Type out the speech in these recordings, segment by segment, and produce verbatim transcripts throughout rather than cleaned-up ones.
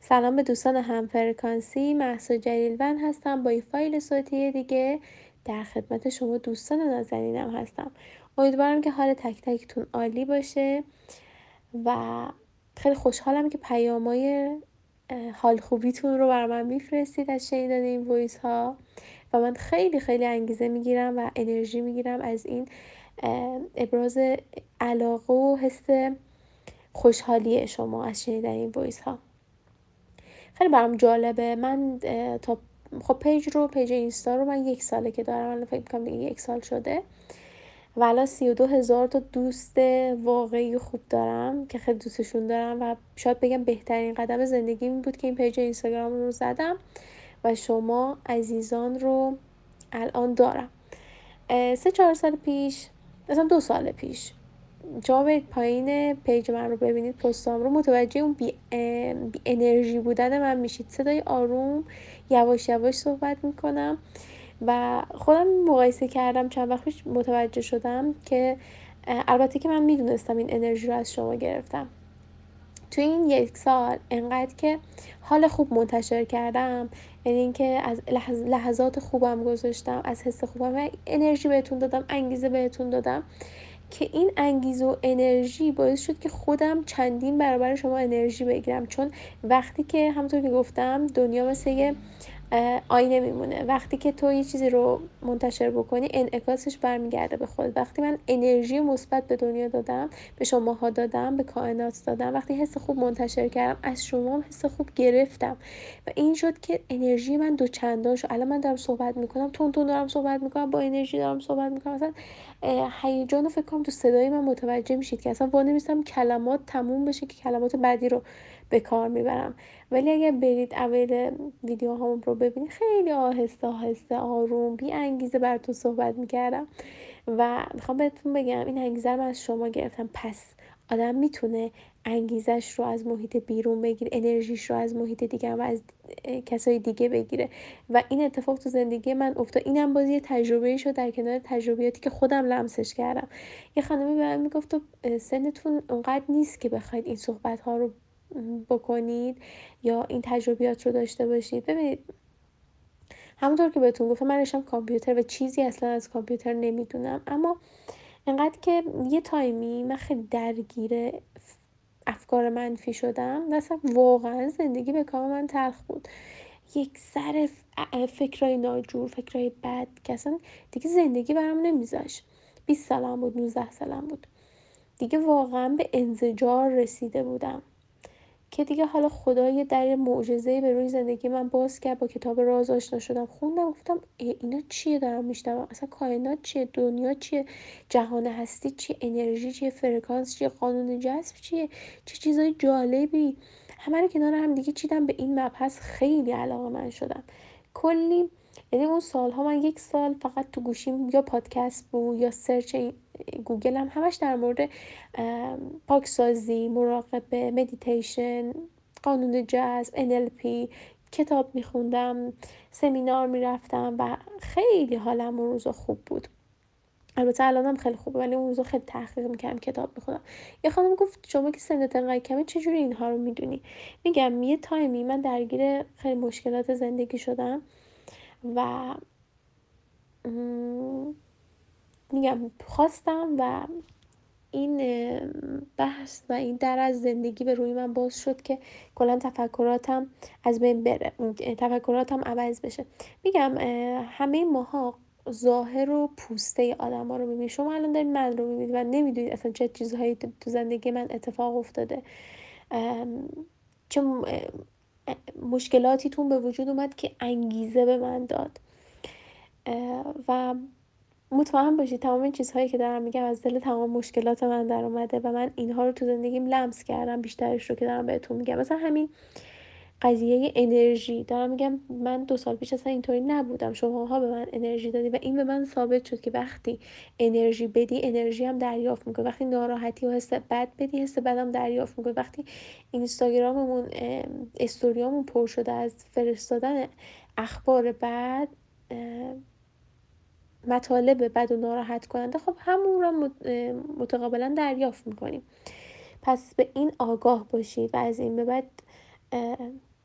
سلام به دوستان هم فرکانسی، مهسا جلیلوند هستم با یه فایل صوتی دیگه در خدمت شما دوستان نازنینم هستم. امیدوارم که حال تک تکتون عالی باشه و خیلی خوشحالم که پیامای اه، حال خوبیتون رو برای من میفرستید از شنیدن این وایس ها و من خیلی خیلی انگیزه میگیرم و انرژی میگیرم از این اه، ابراز علاقه و حس خوشحالی شما از شنیدن این وایس ها. خیلی برام جالبه. من تا خب پیج رو پیج اینستا رو من یک ساله که دارم، الان فکر میکنم دیگه یک سال شده و الان سی و دو هزار تا دوست واقعی خوب دارم که خیلی دوستشون دارم و شاید بگم بهترین قدم زندگی این بود که این پیج اینستاگرام رو زدم و شما عزیزان رو الان دارم. سه چهار سال پیش، مثلا دو سال پیش، شما برید پایین پیج من رو ببینید، پستام رو، متوجه اون بی, بی انرژی بودن من میشید. صدای آروم یواش یواش صحبت میکنم و خودم مقایسه کردم چند وقت پیش، متوجه شدم که البته که من میدونستم این انرژی رو از شما گرفتم. تو این یک سال انقدر که حال خوب منتشر کردم، یعنی اینکه از لحظ لحظات خوبم گذاشتم، از حس خوبم و انرژی بهتون دادم، انگیزه بهتون دادم که این انگیزه و انرژی باعث شد که خودم چندین برابر شما انرژی بگیرم. چون وقتی که همونطور که گفتم دنیا مثل یه آینه میمونه، وقتی که تو یه چیزی رو منتشر بکنی انعکاسش برمیگرده به خود. وقتی من انرژی مثبت به دنیا دادم، به شماها دادم، به کائنات دادم، وقتی حس خوب منتشر کردم، از شما هم حس خوب گرفتم و این شد که انرژی من دو چندان شد. الان من دارم صحبت میکنم، تون تون دارم صحبت میکنم، با انرژی دارم صحبت میکنم، مثلا هیجان رو فکر کنم تو صدای من متوجه میشید که اصلا وانمیستم کلمات تموم بشه که کلمات بعدی رو به کار میبرم. ولی اگر برید اول ویدیو هامون رو ببینید، خیلی آهسته آهسته آروم بی انگیزه براتون صحبت میکردم و میخوام بهتون بگم این انگیزه رو از شما گرفتم. پس آدم میتونه انگیزش رو از محیط بیرون بگیره، انرژیش رو از محیط دیگه و از کسای دیگه بگیره و این اتفاق تو زندگی من افتاد. اینم بازی تجربه‌ای شد در کنار تجربیاتی که خودم لمسش کردم. یه خانمی به من میگفت تو سنتون اونقدر نیست که بخواید این صحبت ها رو بکنید یا این تجربیات رو داشته باشید. ببینید همونطور که بهتون گفتم من رشتم کامپیوتر و چیزی اصلا از کامپیوتر نمیدونم، اما انقدر که یه تایمی من خیلی درگیر افکار منفی شدم و اصلا واقعا زندگی به کام من تلخ بود. یک سر فکرای ناجور، فکرای بد که اصلا دیگه زندگی برام نمیذاش. بیست سالم بود، نوزده سالم بود، دیگه واقعا به انزجار رسیده بودم که دیگه حالا خدا یه در معجزه‌ای به روی زندگی من باز کرد. با کتاب راز آشنا شدم، خوندم، گفتم اینا چیه دارم میشنوم؟ اصلا کائنات چیه؟ دنیا چیه؟ جهان هستی چیه؟ انرژی چیه؟ فرکانس چیه؟ قانون جذب چیه؟ چه چیزای جالبی! همه رو کنار هم دیگه چیدم. به این مبحث خیلی علاقه‌مند شدم. کلی، یعنی اون سالها من یک سال فقط تو گوشیم یا پادکست بود یا سرچ گوگل هم همش در مورد پاکسازی، مراقبه، مدیتیشن، قانون جذب، ان ال پی کتاب میخوندم، سمینار میرفتم و خیلی حالم اون روزا خوب بود. البته الانم خیلی خوبه ولی اون روزا خیلی تحقیق میکردم، کتاب میخوندم. یه خانم گفت شما که سنت انقدر کمه چجوری اینها رو میدونی؟ میگم یه تایمی من درگیر خیلی مشکلات زندگی شدم و میگم خواستم و این بحث و این در از زندگی به روی من باز شد که کلا تفکراتم از بین بره، تفکراتم عوض بشه. میگم همه ماها ظاهر و پوسته آدم ها رو میبینید. شما الان دارید من رو میبینید و نمیدونید اصلا چه چیزهایی تو زندگی من اتفاق افتاده، چه مشکلاتی تون به وجود اومد که انگیزه به من داد و مطمئن باشید تمام این چیزهایی که دارم میگم از دل تمام مشکلات من در اومده و من اینها رو تو زندگیم لمس کردم، بیشترش رو که دارم بهتون میگم. مثلا همین قضیه انرژی دارم میگم، من دو سال پیش اصلا اینطوری نبودم، شماها به من انرژی دادی و این به من ثابت شد که وقتی انرژی بدی انرژی هم دریافت میکنی. وقتی ناراحتی و حس بد بدی حس بدم دریافت میکنی. وقتی اینستاگراممون استوریامون پر شده از فرستادن اخبار بد، مطالب بد و ناراحت کننده، خب همون رو متقابلا دریافت میکنیم. پس به این آگاه باشید و از این به بعد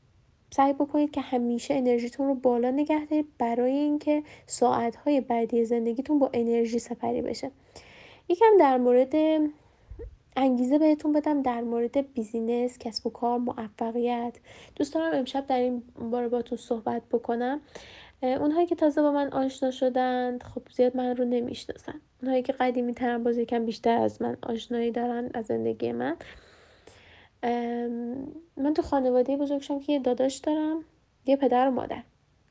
سعی بکنید که همیشه انرژیتون رو بالا نگه دارید برای اینکه ساعت‌های بعدی زندگیتون با انرژی سپری بشه. یکم در مورد انگیزه بهتون بدم در مورد بیزینس، کسب و کار، موفقیت. دوست دارم امشب در این باره باتون صحبت بکنم. اونهایی که تازه با من آشنا شدند خب زیاد من رو نمیشناسن. اونهایی که قدیمی ترن باز یکم بیشتر از من آشنایی دارن از زندگی من. من تو خانواده بزرگ شدم که یه داداش دارم، یه پدر و مادر.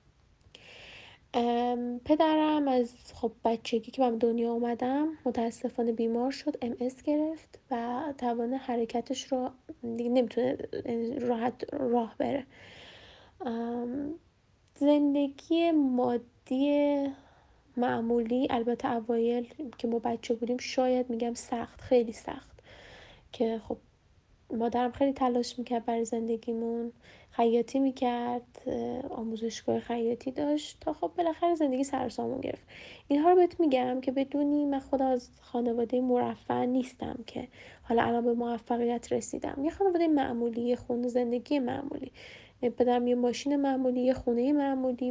پدرم از خب بچگی که من دنیا اومدم متاسفانه بیمار شد، ام اس گرفت و توان حرکتش رو دیگه نمیتونه راحت راه بره. زندگی مادی معمولی، البته اوایل که ما بچه بودیم شاید میگم سخت، خیلی سخت، که خب مادرم خیلی تلاش میکرد برای زندگیمون، خیاطی میکرد، آموزشگاه خیاطی داشت تا خب بالاخره زندگی سر سامون گرفت. اینها رو بهت میگم که بدونی من خودم از خانواده مرفه نیستم که حالا الان به موفقیت رسیدم. یه خانواده معمولی، یه خونه زندگی معمولی، پدرم یه ماشین معمولی، یه خونه معمولی.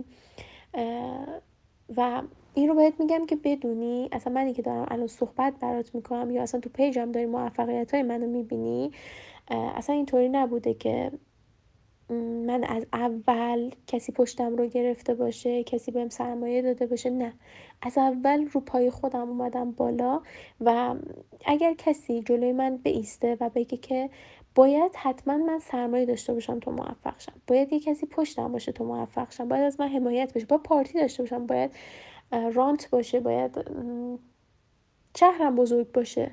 و این رو بهت میگم که بدونی اصلا منی که دارم الان صحبت برات میکنم یا اصلا تو پیجم داری موفقیت های منو میبینی، اصلا اینطوری نبوده که من از اول کسی پشتم رو گرفته باشه، کسی بهم سرمایه داده باشه. نه، از اول رو پای خودم اومدم بالا و اگر کسی جلوی من بایسته و بگه که باید حتما من سرمایه داشته باشم تا موفق شم، باید یه کسی پشتم باشه تا موفق شم، باید از من حمایت بشه، باید پارتی داشته باشم، باید رانت باشه، باید شهرم بزرگ باشه،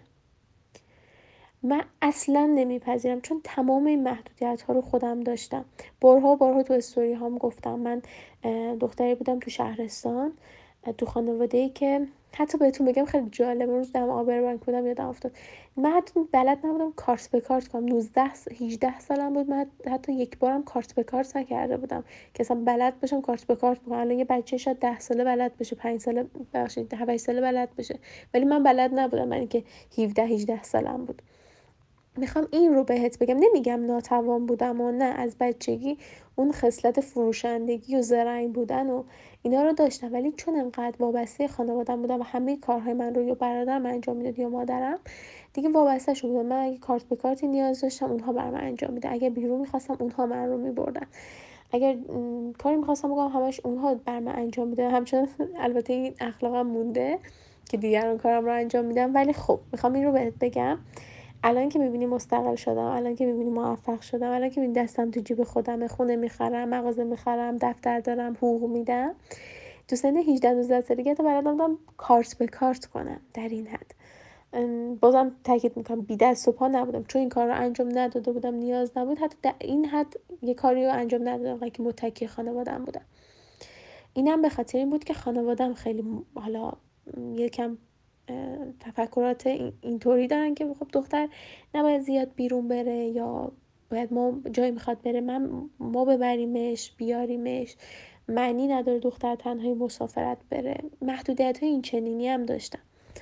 من اصلا نمیپذیرم، چون تمام این محدودیت ها رو خودم داشتم. بارها بارها تو استوری هام گفتم من دختری بودم تو شهرستان، تو خانواده ای که حتی بهتون بگم خیلی جالب، روز دم آبربنک بودم یادم افتاد من حتی بلد نبودم کارت به کارت کنم. نوزده هجده سالم بود، من حتی یک بارم کارت به کارت نکرده بودم که اصلا بلد باشم کارت به کارت بکنم. الان یه بچه شاید ده ساله بلد بشه، پنج ساله بخشید هفت ساله بلد بشه، ولی من بلد نبودم، من که هفده هجده سالم بود. میخوام این رو بهت بگم، نمیگم ناتوان بودم و نه، از بچگی اون خصلت فروشندگی و زرنگ بودن و اینا رو داشتم، ولی چون انقدر وابسته خانوادم بودم و همه کارهای من رو یا برادرم انجام میداد یا مادرم، دیگه وابسته شده بودم. من اگه کارت به کارتی نیاز داشتم اونها برام انجام میدادن، اگه بیرون میخواستم اونها من رو میبردن، اگر کاری میخواستم بکنم همش اونها برام انجام میدادن. همچنان البته این اخلاقم مونده که دیگران کارم رو انجام میدم، ولی خب میخوام این رو بهت بگم الان که میبینی مستقل شدم، الان که میبینی موفق شدم، الان که میبینی دستم تو جیب خودمه، خونه میخرم، مغازه میخرم، دفتر دارم، حقوق میدم، تو سن هجده نوزده سالگی حتی بلد نبودم کارت به کارت کنم. در این حد بازم تاکید میکنم بی دست و پا نبودم، چون این کار رو انجام نداده بودم، نیاز نبود، حتی در این حد یه کاری رو انجام ندادم که متکی خانواده‌ام بودم. اینم به خاطر این بود که خانواده‌ام خیلی حالا یکم تفکرات اینطوری دارن که خب دختر نباید زیاد بیرون بره، یا باید ما جایی میخواد بره من ما ببریمش بیاریمش، معنی نداره دختر تنهایی مسافرت بره. محدودیت های این چنینی هم داشتم.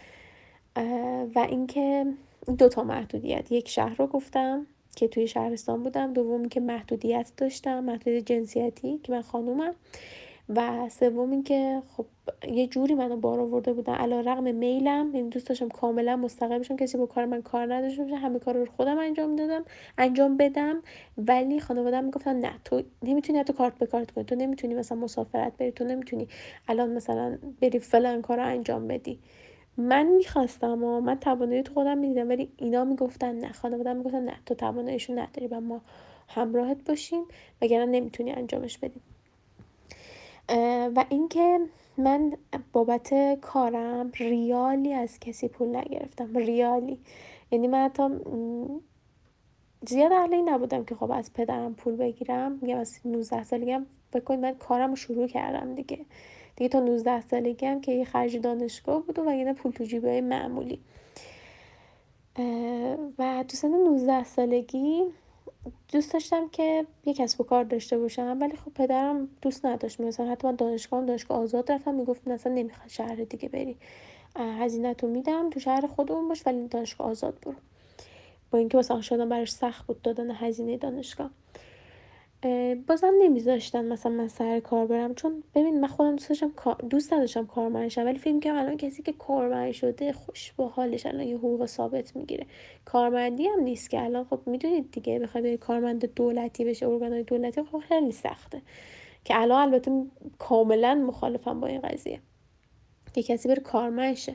و اینکه دو تا محدودیت، یک شهر رو گفتم که توی شهرستان بودم، دوم که محدودیت داشتم، محدودیت جنسیتی که من خانومم، و سوم این که خب یه جوری منو بار آورده بودن علیرغم میلم، یعنی دوست داشتم کاملا مستقل بشم، کسی با کار من کار نداشته باشه، همه کارا رو خودم انجام دادم انجام بدم، ولی خانواده‌ام میگفتن نه تو نمیتونی حتی کارت به کارت کنی، تو نمیتونی مثلا مسافرت بری، تو نمیتونی الان مثلا بری فلان کارو انجام بدی. من میخواستم و من توانایی تو خودم میدیدم، ولی اینا میگفتن نه، خانواده‌ام میگفتن نه تو تواناییشو نداری و ما همراهت باشیم وگرنه نمیتونی انجامش بدی. و اینکه من بابت کارم ریالی از کسی پول نگرفتم، ریالی. یعنی من حتی زیاد اهل این نبودم که خب از پدرم پول بگیرم. میگم از نوزده سالگیم بکنید من کارم رو شروع کردم دیگه دیگه تا نوزده سالگیم که یه خرج دانشگاه بود و یه پول تو جیبای معمولی. و تو سن نوزده سالگی دوست داشتم که یک کسب و کار داشته باشم، ولی خب پدرم دوست نداشت. مثلا حتی من دانشگاه دانشگاه آزاد رفتم، میگفت مثلا نمیخواد شهر دیگه بری، هزینه‌تو میدم تو شهر خودمون باش ولی دانشگاه آزاد برو، با اینکه مثلا شدم براش سخت بود دادن هزینه دانشگاه. بازم نمیذاشتن مثلا من سر کار برم، چون ببین من خودم دوست داشتم دوست نداشتم کارمند شم، ولی فکر می‌کردم الان کسی که کارمند شده خوش به حالش، الان یه حقوق ثابت میگیره. کارمندی هم نیست که الان، خب میدونید دیگه، بخوای بری کارمند دولتی بشه، ارگان‌های دولتی، خب خیلی سخته. که الان البته کاملا مخالفم با این قضیه که کسی بره کارمند شه.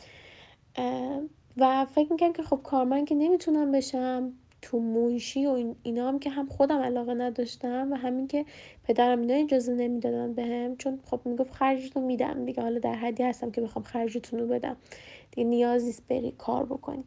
و فکر میکنم که خب کارمند که نمیتونم بشم، تو منشی و اینا هم که هم خودم علاقه نداشتم و همین که پدرم اینا اجازه نمیدادن بهم، چون خب میگفت خرجتون میدم دیگه، حالا در حدی هستم که بخوام خرجتون رو بدم دیگه، نیازی نیست بری کار بکنی.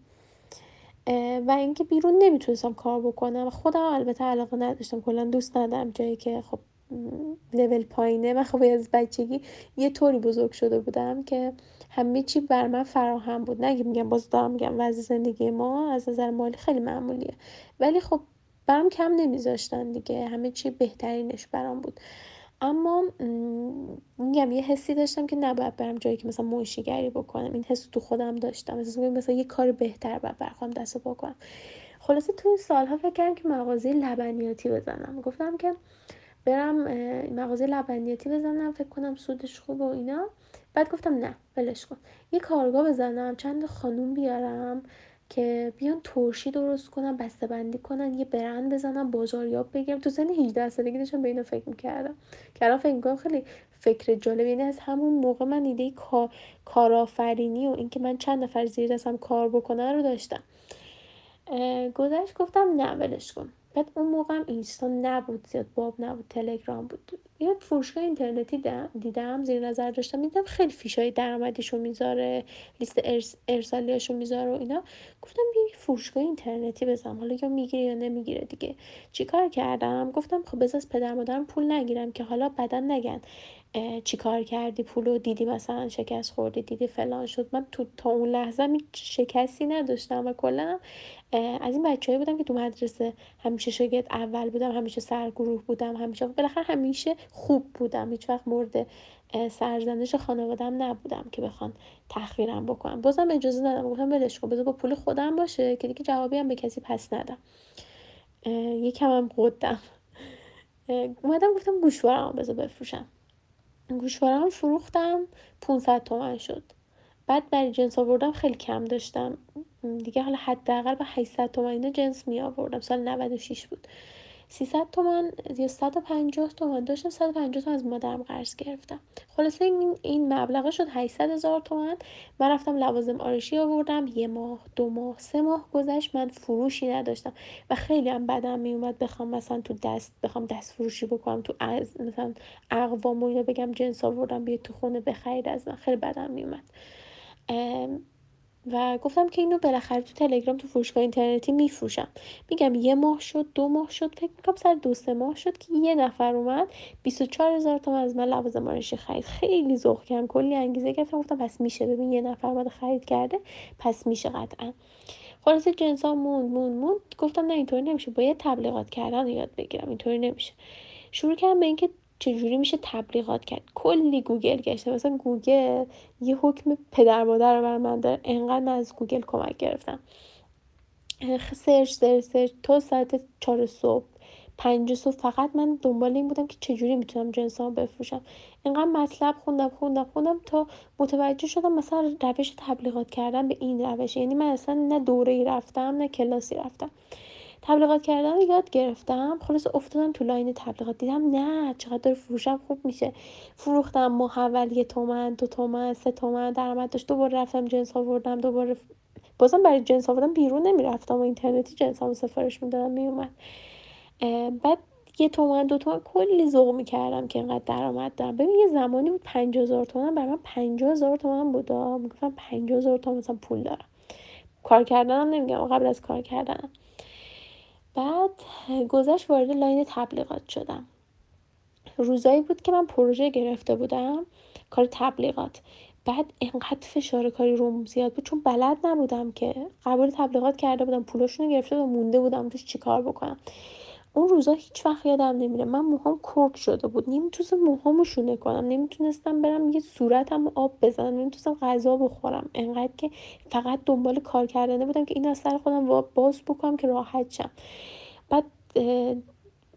و اینکه بیرون نمیتونستم کار بکنم و خودم البته علاقه نداشتم، کلا دوست ندارم جایی که خب لول پایینه. من خب از بچگی یه طوری بزرگ شده بودم که همه چی بر من فراهم بود. نه میگم، باز دارم میگم وضع زندگی ما از نظر مالی خیلی معمولیه، ولی خب برام کم نمیذاشتن دیگه، همه چی بهترینش برام بود. اما میگم یه حسی داشتم که نباید برم جایی که مثلا منشیگری بکنم، این حس تو خودم داشتم، مثلا مثلا یه کار بهتر باید برخوام دست پا کنم. خلاصه تو این سالها فکر کردم که مغازه لبنیاتی بزنم، گفتم که برم مغازه لبنیاتی بزنم، فکر کنم سودش خوبه و اینا. بعد گفتم نه ولش کن، یه کارگاه بزنم، چند خانوم بیارم که بیان ترشی درست کنن، بسته بندی کنن، یه برند بزنم، بازاریاب بگیرم. تو سن هجده سالگی داشتم به اینا فکر میکردم که الان فکر میکنم خیلی فکر جالب. یعنی از همون موقع من ایده کار کارآفرینی و اینکه من چند نفر زیر دستم کار بکنن رو داشتم. گذشت گفتم نه ولش کن. بعد اون موقع هم اینستا نبود زیاد، باب نبود، تلگرام بود. یه فروشگاه اینترنتی دیدم، زیر نظر داشتم، دیدم خیلی فیشای درآمدیشو میذاره، لیست ارس ارسالیاشو میذاره و اینا. گفتم بیا فروشگاه اینترنتی بزنم، حالا یا میگیره یا نمیگیره دیگه. چیکار کردم؟ گفتم خب بذار از پدر مادرم پول نگیرم که حالا بعدن نگن چی کار کردی، پولو دیدی مثلا شکست خوردی، دیدی فلان شد. من تو تا اون لحظه هیچ شکستی نداشتم و کلا از این بچه‌ای بودم که تو مدرسه همیشه شاگرد اول بودم، همیشه سرگروه بودم، همیشه بالاخره همیشه خوب بودم، هیچ وقت مورد سرزنش خانواده‌ام نبودم که بخوان تحقیرم بکنم. بازم اجازه ندادم، گفتم ولش کن، بذار با پول خودم باشه که دیگه جوابی هم به کسی پس ندم. یکم هم قدم اومدم گفتم گوشوارم بذار بفروشم. گوشوارم فروختم، پانصد تومن شد. بعد برای جنس آوردم خیلی کم داشتم دیگه، حالا حداقل با هشتصد تومن اینا جنس می آوردم. سال نود و شش بود. سیصد تومن یا صد و پنجاه تومن داشتم، صد و پنجاه تومن از مادرم قرض گرفتم. خلاصه این این مبلغ شد هشتصد هزار تومن. من رفتم لوازم آرایشی آوردم، یه ماه، دو ماه، سه ماه گذشت، من فروشی نداشتم و خیلی هم بدم می اومد بخوام مثلا تو دست بخوام دست فروشی بکنم، تو از مثلا اقوام و اینا بگم جنس آوردم بیا تو خونه بخرید از من، خیلی بدم می اومد. و گفتم که اینو بالاخره تو تلگرام تو فروشگاه اینترنتی میفروشم. میگم یه ماه شد، دو ماه شد، فکر میکنم سر دو سه ماه شد که یه نفر اومد بیست و چهار هزار تومان از من لوازم آرایشی خرید. خیلی ذوق کردم، کلی انگیزه گرفتم، گفتم پس میشه، ببین یه نفر اومد خرید کرده پس میشه قطعا. خلاصه جنسا موند موند موند گفتم نه اینطوری نمیشه، باید تبلیغات کردن رو یاد بگیرم، اینطوری نمیشه. شروع کردم به اینکه چجوری میشه تبلیغات کرد. کلی گوگل گشتم، مثلا گوگل یه حکم پدر مادر رو بر من داره، انقدر من از گوگل کمک گرفتم. سرچ سرچ سرچ تا ساعت چهار صبح، پنج صبح فقط من دنبال این بودم که چجوری میتونم جنسامو بفروشم. اینقدر مطلب خوندم خوندم خوندم تا متوجه شدم مثلا روش تبلیغات کردن به این روش. یعنی من اصلا نه دوره‌ای رفتم نه کلاسی رفتم، تبلیغات کردن رو یاد گرفتم. خلاص افتادم تو لاین تبلیغات، دیدم نه چقدر داره فروشم خوب میشه. فروختم، ماه اول یه تومن، دو تومن، سه تومن درآمد داشت. دوباره رفتم جنس آوردم، دوباره بازم برای جنس آوردم بیرون نمیرفتم و اینترنتی جنسامو سفارش میدادم میومد. بعد یه تومن دو تومن کلی ذوق میکردم که اینقدر درآمد دارم. ببین یه زمانی بود پنجاه هزار تومن برای من پنجاه هزار تومن بود، میگفتم پنجاه هزار تومن مثلا پول دارم. کار کردنم نمیگم، قبل از کار کردنم. بعد گذشت وارد لاین تبلیغات شدم. روزایی بود که من پروژه گرفته بودم کار تبلیغات. بعد اینقدر فشار کاری روم زیاد بود چون بلد نبودم که، قبول تبلیغات کرده بودم، پولاشونو گرفته بودم، مونده بودم توش چیکار بکنم. اون روزا هیچ وقت یادم نمیره. من موهام کرک شده بود، نمیتونستم موهامو شونه کنم، نمیتونستم برم یه صورتم آب بزنم، نمیتونستم غذا بخورم، انقدر که فقط دنبال کار کردنه بودم که این از سر خودم باز بکنم که راحت شم. بعد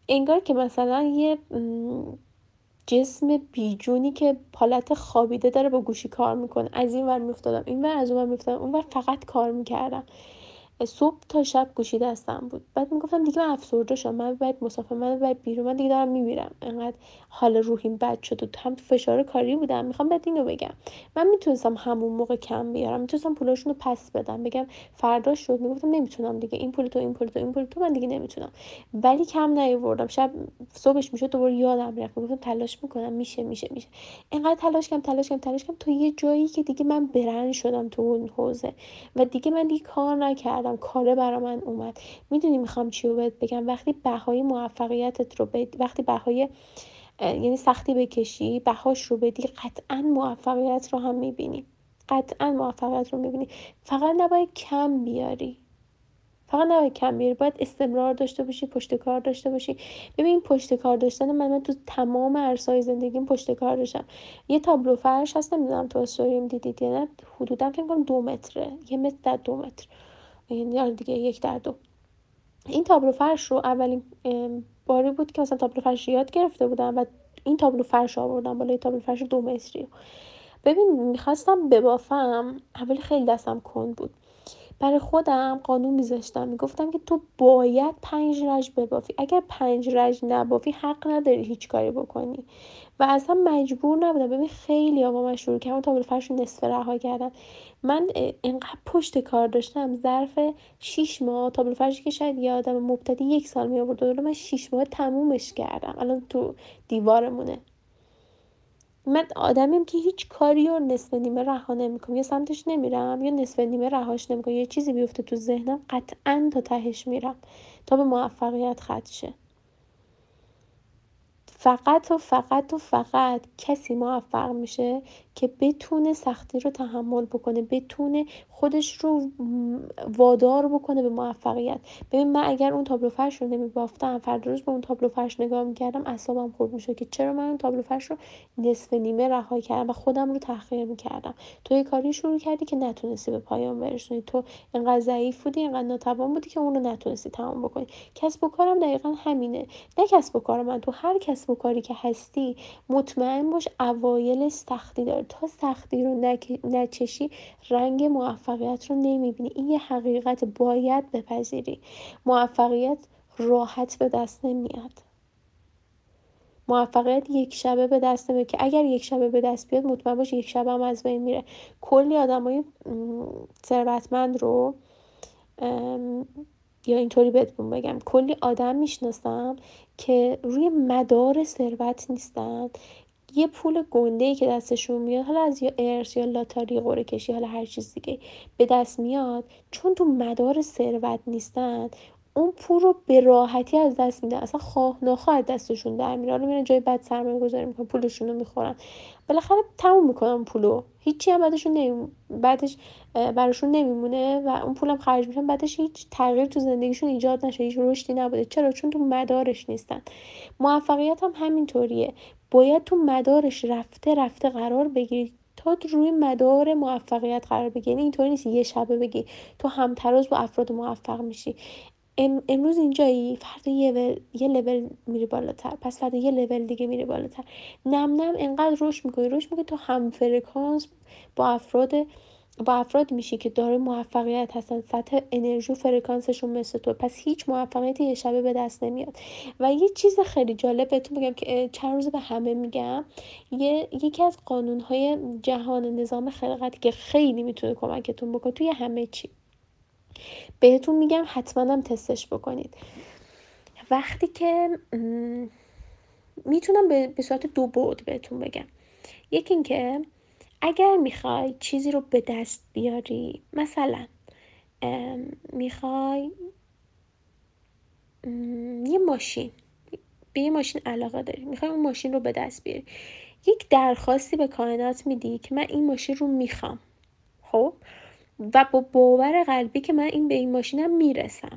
انگار که مثلا یه م، جسم بیجونی که حالت خوابیده داره با گوشی کار میکنه، از این ور میافتادم این ور، از اون ور میافتادم اون ور، فقط کار میکردم. صبح تا شب گوشی دستم بود. بعد میگفتم دیگه من افسرده شدم، من باید مسافر، من باید بیرون، من دیگه دارم میمیرم، انقدر حال روحیم بد شد و هم تو فشار کاری بودم. میخوام بهت اینو بگم، من میتونستم همون موقع کم بیارم، میتونستم پولاشون رو پس بدم، بگم فردا شد. میگفتم نمیتونم دیگه، این پول تو این پول تو این پول تو من دیگه نمیتونم، ولی کم نیاوردم. شب صبحش میشد دوباره یادم میرفت، میگفتم تلاش میکنم، میشه میشه میشه. انقدر تلاش کردم تلاش کردم تلاش کردم تا یه جایی که دیگه من برنج شدم تو اون حوزه و دیگه من دیگه کار نکردم، کاره برا من اومد. میدونی میخوام چی رو بهت بگم؟ وقتی بهای موفقیتت رو بدی، وقتی بهای یعنی سختی بکشی، بهاش رو بدی، قطعا موفقیت رو هم میبینی، قطعا موفقیت رو میبینی. فقط نباید کم بیاری، فقط نباید کم بیاری، باید استمرار داشته باشی، پشت کار داشته باشی. ببین پشت کار داشتن من, من تو تمام عرصه‌های زندگیم پشت کار داشتم. یه تابلو فرش هست، نمیدونم تو استوریم دیدید یا نه، حدودا فکر کنم دو متره، یه متر در دو متر، یعنی دیگه یک در دو. این تابلو فرش رو اولین باری بود که مثلا تابلو فرش یاد گرفته بودم و این تابلو فرش آوردم بالای تابلو فرش دو متری. ببین میخواستم ببافم، اول خیلی دستم کند بود، برای خودم قانون میذاشتم، میگفتم که تو باید پنج رج ببافی، اگر پنج رج نبافی حق نداری هیچ کاری بکنی. و اصلا مجبور نبودم. ببین خیلی ها با من شروع کردن تابلو فرش رو نصف رها کردن. من اینقدر پشت کار داشتم، ظرف شیش ماه تابلو فرشی که شاید یه آدم مبتدی یک سال می آورد دور، من شیش ماه تمومش کردم، الان تو دیوارمونه. من آدمیم که هیچ کاری رو نصف نیمه رها نمیکنم، یا سمتش نمیرم یا نصف نیمه رهاش نمیکنم. یه چیزی بیفته تو ذهنم قطعا تا تهش میرم تا به موفقیت ختم شه. فقط و فقط و فقط کسی موفق میشه که بتونه سختی رو تحمل بکنه، بتونه خودش رو وادار بکنه به موفقیت. ببین من اگر اون تابلو فرش رو نمیبافتم، فردا روز به اون تابلو فرش نگاه میکردم اعصابم خورد میشد که چرا من اون تابلو فرش رو نصف نیمه رها کردم و خودم رو تحقیر میکردم. تو یه کاری شروع کردی که نتونستی به پایان برسونی، تو اینقدر ضعیف بودی، اینقدر ناتوان بودی که اون رو نتونستی تمام بکنی. کسب و کارم دقیقا همینه. نه کسب و کار من، تو هر کسب و کاری که هستی مطمئن باش اوایل سختی داره، تا سختی رو نچشی رنگ موفقیت رو نمیبینی. این یه حقیقت، باید بپذیری. موفقیت راحت به دست نمیاد، موفقیت یک شبه به دست نمیاد که اگر یک شبه به دست بیاد مطمئن باش یک شبه هم از بین میره. کلی آدمای ثروتمند رو یا اینطوری بهتون بگم، کلی آدم میشناسم که روی مدار ثروت نیستن، یه پول گنده‌ای که دستشون میاد، حالا از یا ارث یا لاتاری قرعه کشی، حالا هر چیز دیگه به دست میاد، چون تو مدار ثروت نیستن اون پول رو به راحتی از دست میدن، اصلا خواه ناخواه از دستشون در میره. حالا میرن جای بد سرمایه گذاری میکنن، پولشون رو میخورن، بالاخره تموم میکنن پولو، هیچی هم بعدشون نمی... بعدش براشون نمیمونه و اون پولم خرج میشن، بعدش هیچ تغییر تو زندگیشون ایجاد نشه، هیچ رشدی نبوده. چرا؟ چون تو مدارش نیستن. موفقیت هم همینطوریه، باید تو مدارش رفته رفته قرار بگیری تا روی مدار موفقیت قرار بگیری. یعنی اینطوری نیست یه شبه بگی تو همتراز با افراد موفق میشی. ام امروز اینجایی، فردا یه ول یه لول میری بالاتر، پس فردا یه لول دیگه میری بالاتر. نم نم انقدر رشد میکنی رشد میکنی تو هم فرکانس با افراد با افراد میشی که داره موفقیت هستن، سطح انرژی و فرکانسشون مثل تو، پس هیچ موفقیتی یه شبه به دست نمیاد. و یه چیز خیلی جالب بهتون بگم که چند روز به همه میگم، یه یکی از قانونهای جهان نظام خلقتی که خیلی میتونه کمکتون بکنه توی همه چی، بهتون میگم حتما هم تستش بکنید. وقتی که میتونم به, به صورت دو بعد بهتون بگم، یکی این که اگر میخوای چیزی رو به دست بیاری، مثلا میخوای یه ماشین، به یه ماشین علاقه داری، میخوای اون ماشین رو به دست بیاری، یک درخواستی به کائنات میدی که من این ماشین رو میخوام، خب، و با باور قلبی که من این به این ماشینم میرسم.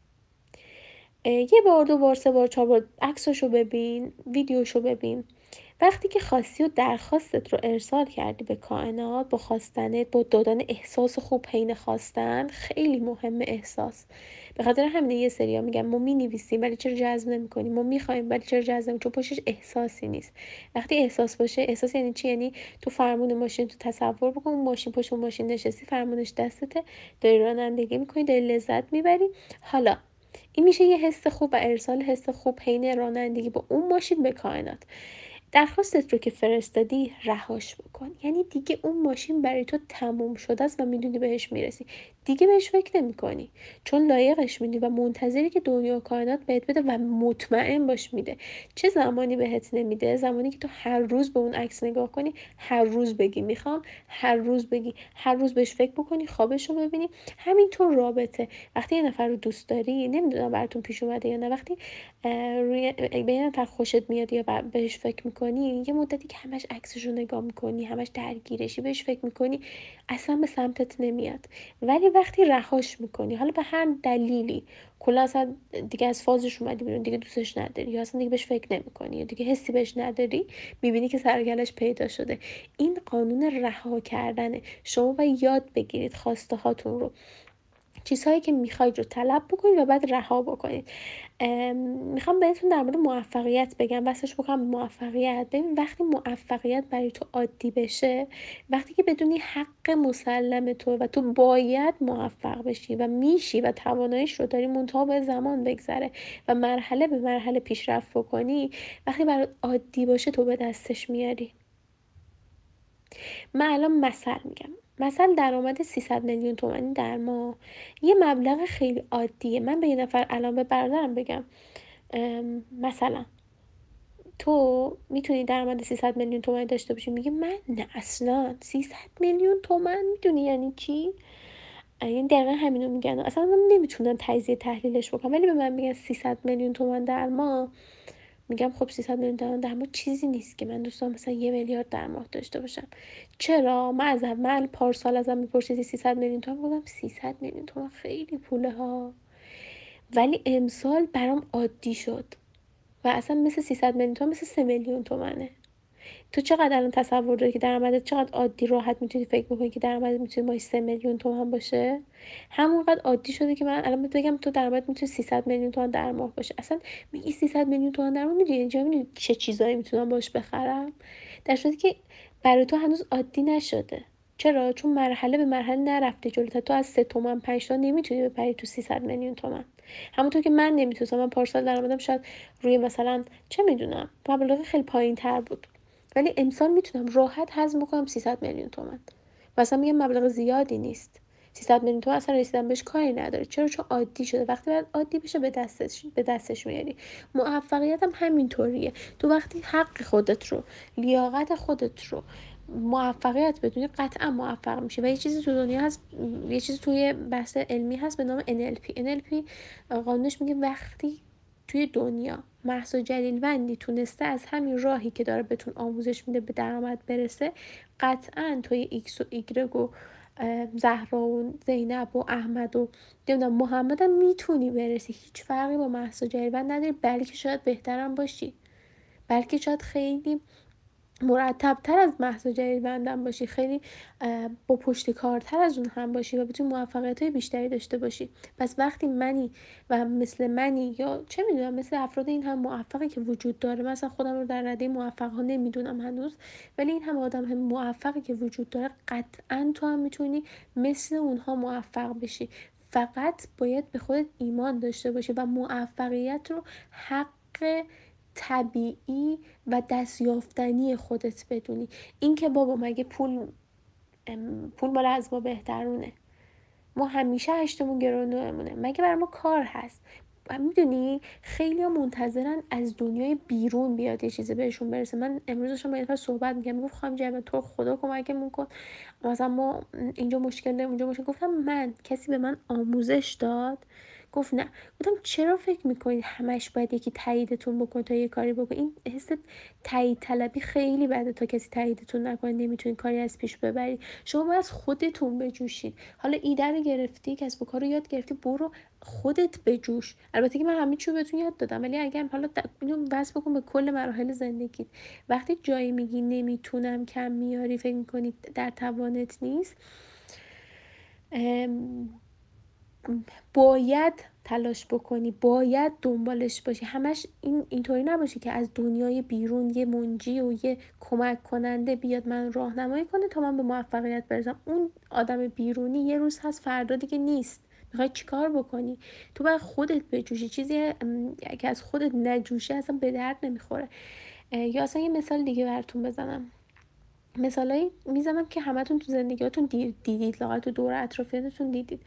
یه بار دو بار سه بار چهار بار عکسشو ببین، ویدیوشو ببین وقتی که خواستی و درخواستت رو ارسال کردی به کائنات با خواستنت، با دادن احساس خوب حین خواستن، خیلی مهمه احساس. به خاطر همین یه سریا میگن ما می‌نویسیم ولی چرا جذب نمی‌کنیم، ما می‌خوایم ولی چرا جذب نمی‌کنیم، چون پشتش احساسی نیست. وقتی احساس باشه، احساس یعنی چی؟ یعنی تو فرمون ماشین، تو تصور بکن اون ماشین، پشت اون ماشین نشستی، فرمونش دستته، داری رانندگی می‌کنی، داری لذت می‌بری. حالا این میشه یه حس خوب و ارسال حس خوب حین رانندگی با اون ماشین به کائنات. درخواستت رو که فرستادی رهاش بکن، یعنی دیگه اون ماشین برای تو تموم شده است و میدونی بهش میرسی، دیگه بهش فکر نمی کنی چون لایقش میدی و منتظری که دنیا و کائنات بهت بده و مطمئن باش میده. چه زمانی بهت نمیده؟ زمانی که تو هر روز به اون عکس نگاه کنی، هر روز بگی میخوام، هر روز بگی، هر روز بهش فکر بکنی، خوابش رو ببینی. همینطور رابطه، وقتی یه نفر رو دوست داری، نمیدونم براتون پیش اومده یا نه، وقتی روی به یه نفر خوشت میاد یا بهش فکر میکنی، یه مدتی که همش عکسش رو نگاه میکنی، همش درگیرشی، بهش فکر میکنی، اصلا به سمتت نمیاد. ولی وقتی رهاش میکنی، حالا به هر دلیلی، کلا اصلا دیگه از فازش اومدی بیرون، دیگه دوستش نداری یا اصلا دیگه بهش فکر نمیکنی یا دیگه حسی بهش نداری، میبینی که سرگلش پیدا شده. این قانون رها کردنه. شما باید یاد بگیرید خواسته هاتون رو، چیزهایی که میخواید رو طلب بکنید و بعد رها بکنید. میخوام بهتون در مورد موفقیت بگم، بسش بکنم موفقیت. ببین وقتی موفقیت برای تو عادی بشه، وقتی که بدونی حق مسلم تو و تو باید موفق بشی و میشی و تواناییش رو داری، منتها به زمان بگذره و مرحله به مرحله پیشرفت بکنی، وقتی برای عادی باشه تو به دستش میاری. من الان مثل میگم، مثل درآمد سیصد میلیون تومانی در ماه یه مبلغ خیلی عادیه. من به یه نفر الان به برادرم بگم مثلا تو میتونی درآمد سیصد میلیون تومانی داشته باشی، میگه من نه اصلا. سیصد میلیون تومان میدونی یعنی چی؟ این دقیقا همینو میگن، اصلا من نمیتونم تجزیه تحلیلش بکنم، ولی به من میگن سیصد میلیون تومان در ماه، میگم خب سیصد میلیون تومان در ماه چیزی نیست که من دوستان مثلا یه میلیارد در ماه داشته باشم. چرا؟ من از اول پارسال ازم میپرسیدی سیصد میلیون تومان، گفتم سیصد میلیون تومان خیلی پوله ها، ولی امسال برام عادی شد و اصلا مثل سیصد میلیون تومان مثل سه میلیون تومنه. تو چقدر الان تصور داری که درآمدت چقدر عادی راحت میتونی فکر بکنی که درآمدت میتونه ماهی سه میلیون تومان باشه؟ همونقدر عادی شده که من الان بهت بگم تو درآمدت میتونه سیصد میلیون تومان در ماه باشه. اصلا میگی سیصد میلیون تومان در ماه، میدونی اینجا میدونی چه چیزایی میتونم باش بخرم، در صورتی که برای تو هنوز عادی نشده. چرا؟ چون مرحله به مرحله نرفته جلوتر. تو از سه تومن پنج تومن نمیتونی بپری تو سیصد میلیون تومن. همونطور که من نمیتونستم، من پارسال درآمدم شاید روی مثلا چه میدونم مبلغ خیلی پایین تر بود، ولی امسال میتونم راحت هضم بکنم سیصد میلیون تومان. مثلا میگم مبلغ زیادی نیست. سیصد میلیون تومان اصلا رسیدن بهش کاری نداره. چرا؟ چون عادی شده. وقتی بعد عادی بشه به دستش به دستش میاری. موفقیت هم همینطوریه. تو وقتی حق خودت رو، لیاقت خودت رو موفقیت بدونی، قطعا موفق میشی. و یه چیزی تو دنیا هست، یه چیزی توی بحث علمی هست به نام ان ال پی. ان ال پی قانونش میگه وقتی توی دنیا مهسا جلیلوندی تونسته از همین راهی که داره بهتون آموزش میده به درآمد برسه، قطعا توی ایکس و ایگرگ و زهرا و زینب و احمد و نمیدونم محمد هم میتونی برسی. هیچ فرقی با مهسا جلیلوند نداری، بلکه شاید بهترم باشی، بلکه شاید خیلی مرتب تر از مهسا جلیلوند باشی، خیلی با پشت کارتر از اون هم باشی و بتونی موفقیت های بیشتری داشته باشی. پس وقتی منی و مثل منی یا چه میدونم مثل افراد این هم موفقی که وجود داره، مثلا خودم رو در رده موفق ها نمیدونم هنوز، ولی این هم آدم هم موفقی که وجود داره، قطعا تو هم میتونی مثل اونها موفق بشی. فقط باید به خودت ایمان داشته باشی و موفقیت رو حق طبیعی و دستیافتنی خودت بدونی. این که بابا مگه پول پول مال از ما بهترونه، ما همیشه هشتمون گرونومونه، مگه برای ما کار هست؟ میدونی خیلی ها منتظرن از دنیای بیرون بیاد یه چیزی بهشون برسه. من امروز داشتم با یه نفر صحبت میگم، میگفت خانم جمیله تو خدا کمکمون کن، مثلا ما اینجا مشکل داریم اونجا مشکل. گفتم من کسی به من آموزش داد گفت نه. گفتم چرا فکر میکنید همش باید یکی تاییدتون بکنه تا یه کاری بکنه؟ این حس تایید طلبی خیلی بده، تا کسی تاییدتون نکنه نمیتونید کاری از پیش ببرید. شما باید از خودتون بجوشید. حالا ایده رو گرفتی، کسب و کار رو یاد گرفتی، برو خودت بجوش. البته که من همه چیو بهتون یاد دادم، ولی اگر حالا اینو وصل بکن به کل مراحل زندگیت. وقتی جایی میگی نمیتونم، کم میاری، فکر میکنی در توانت نیست، باید تلاش بکنی، باید دنبالش باشی. همش این اینطوری نباشه که از دنیای بیرون یه منجی و یه کمک کننده بیاد من راهنمایی کنه تا من به موفقیت برسم. اون آدم بیرونی یه روز هست، فردا دیگه نیست. میخوای چیکار بکنی؟ تو باید خودت بجوشی. چیزی که از خودت نجوشه اصلا به درد نمیخوره. یا اصلا یه مثال دیگه براتون بزنم. مثالایی میزنم که همتون تو زندگیاتون دیدید، لااقل تو دور اطرافیانتون دیدید.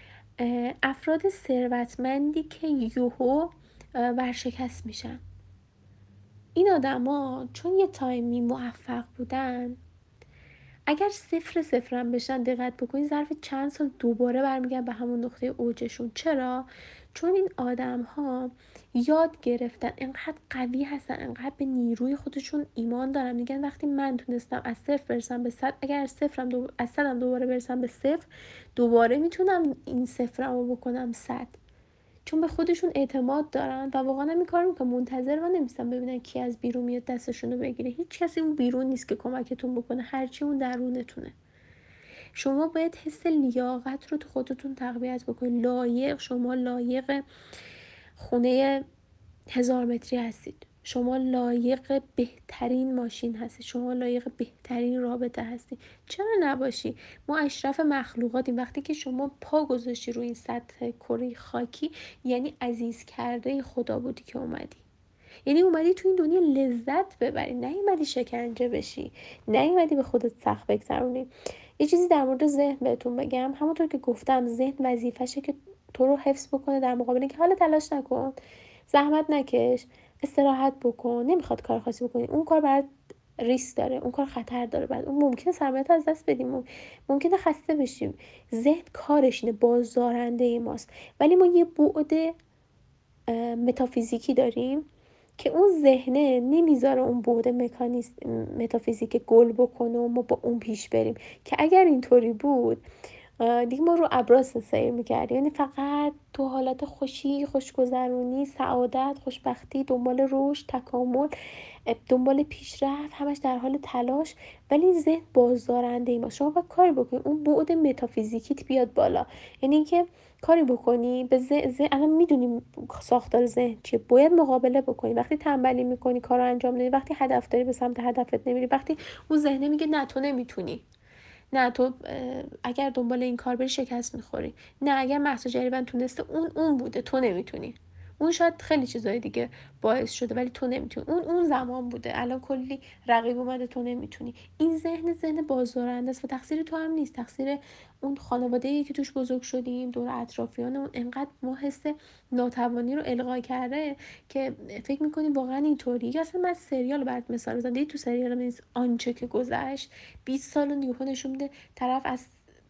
افراد ثروتمندی که یوهو ورشکست میشن. این آدما چون یه تایمی موفق بودن، اگر صفر صفرم بشن، دقت بکنید ظرف چند سال دوباره برمیگردن به همون نقطه اوجشون. چرا؟ چون این آدم ها یاد گرفتن، انقدر قوی هستن، انقدر به نیروی خودشون ایمان دارن، میگن وقتی من تونستم از صفر برسم به صد، اگر از صفرم دو... از صدم دوباره برسم به صفر، دوباره میتونم این صفرمو بکنم صد. چون به خودشون اعتماد دارن و واقعا هم این کار میکنن. منتظر و نمیستن ببینن کی از بیرون میاد دستشون رو بگیره. هیچ کسی اون بیرون نیست که کمکتون بکنه، هرچی اون درونتونه. شما باید حس لیاقت رو تو خودتون تقویت بکنید. لایق، شما لایق خونه هزار متری هستید. شما لایق بهترین ماشین هستید. شما لایق بهترین رابطه هستید. چرا نباشی؟ ما اشرف مخلوقاتیم. وقتی که شما پا گذاشتی روی این سطح کره خاکی، یعنی عزیز کرده خدا بودی که اومدی. یعنی اومدی تو این دنیا لذت ببری، نه اومدی شکنجه بشی، نه اومدی به خودت سخت بگذرونی. یه چیزی در مورد ذهن بهتون بگم. همونطور که گفتم، ذهن وظیفشه که تو رو حفظ بکنه در مقابل اینکه حالا تلاش نکن، زحمت نکش، استراحت بکن، نمیخواد کار خاصی بکنی، اون کار برات ریسک داره، اون کار خطر داره، بعد اون ممکنه سرمایه‌ت از دست بدیم، ممکنه خسته بشیم. ذهن کارش اینه، بازدارنده ماست. ولی ما یه بعد متافیزیکی داریم که اون ذهنه نمیذاره اون بعد مکانیزم متافیزیک گل بکنه و ما با اون پیش بریم. که اگر اینطوری بود دیگه ما رو ابراز سیر میکردیم، یعنی فقط تو حالت خوشی، خوشگذرونی، سعادت، خوشبختی، دنبال رشد، تکامل، دنبال پیشرفت، همش در حال تلاش. ولی ذهن بازدارنده ای ما. شما باید کاری بکنی اون بعد متافیزیکیت بیاد بالا. یعنی اینکه کاری بکنی به ذهن. الان میدونیم ساختار ذهن چیه، باید مقابله بکنی. وقتی تنبلی میکنی، کارو انجام نمیدی، وقتی هدف داری به سمت هدفت نمیری، وقتی اون ذهن میگه نه تو نمیتونی، نه تو اگر دنبال این کار بری شکست میخوری، نه اگر مهسا جلیوان تونسته اون اون بوده تو نمیتونی، اون شاید خیلی چیزای دیگه باعث شده ولی تو نمیتونی، اون اون زمان بوده، الان کلی رقیب اومده تو نمیتونی. این ذهن ذهن بازدارنده است و تقصیر تو هم نیست، تقصیر اون خانواده‌ای که توش بزرگ شدیم، دور اطرافیان اون انقدر ما حس ناتوانی رو القا کرده که فکر میکنیم واقعا اینطوری. اصلا من سریال برات مثال بزنم، دیدی تو سریال نیست آنچه که گذشت بیست سال یهو نشون میده طرف از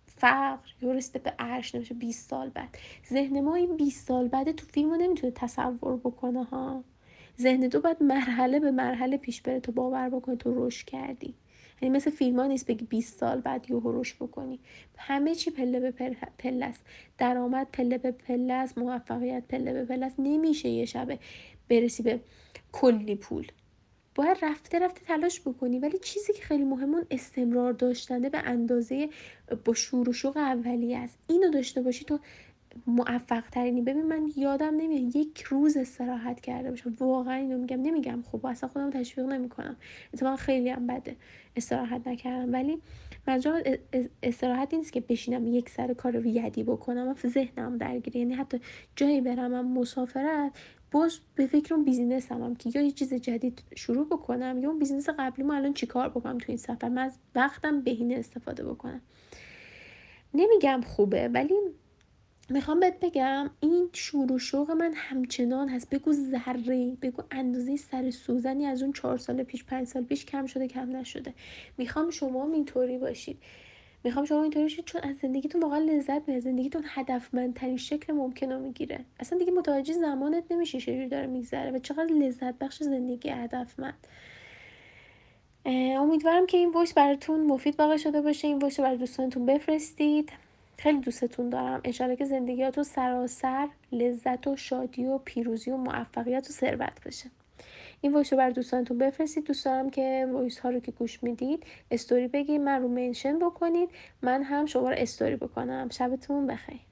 فقر یورسته به عرش نمیشه بیست سال بعد. ذهن ما این بیست سال بعد تو فیلمو نمیتونه تصور بکنه ها. ذهن تو باید مرحله به مرحله پیش بره تا باور بکنه تو رشد کردی. یعنی مثل فیلم ها نیست بگی بیست سال بعد یهو رشد بکنی. همه چی پله به پله است. درآمد پله به پله است، موفقیت پله به پله است. نمیشه یه شبه برسی به کلی پول. باید رفته رفته تلاش بکنی. ولی چیزی که خیلی مهمه اون استمرار داشتنه به اندازه با شور و شوق اولیه است. اینو داشته باشی تو موفق ترینی. ببین من یادم نمیاد یک روز استراحت کرده باشم، واقعا اینو میگم، نمیگم خب اصلا خودم تشویق نمیکنم، اتفاقا خیلی هم بده استراحت نکردم، ولی منظورم استراحت نیست که بشینم یک سر کار رو یدی بکنم و ذهنم درگیره. یعنی حتی جایی برم مسافرت باز به فکر اون بیزینسم هم که یا یه چیز جدید شروع بکنم یا اون بیزینس قبلی ما الان چیکار بکنم تو این سفر، من از وقتم بهینه استفاده بکنم. نمیگم خوبه ولی میخوام بهت بگم این شور و شوق من همچنان هست. بگو ذره، بگو اندازه سر سوزنی از اون چهار سال پیش، پنج سال پیش کم شده کم نشده. میخوام شما هم اینطوری باشید. میخوام شما اینطوری بشید چون از زندگیتون واقعا لذت میبرید، زندگیتون هدفمندترین شکل ممکن رو میگیره، اصلا دیگه متوجه زمانت نمیشی چجوری داره میگذره و چقدر لذت بخش زندگی هدفمند. امیدوارم که این وایس براتون مفید واقع شده باشه. این وایس رو برای دوستانتون بفرستید. خیلی دوستتون دارم. انشالله که زندگیاتون سراسر لذت و شادی و پیروزی و موفقیت و ثروت بشه. این وایس رو برای دوستانتون بفرستید. دوست دارم که وایس ها رو که گوش میدید استوری بگید، من رو منشن بکنید، من هم شما رو استوری بکنم. شبتون بخیر.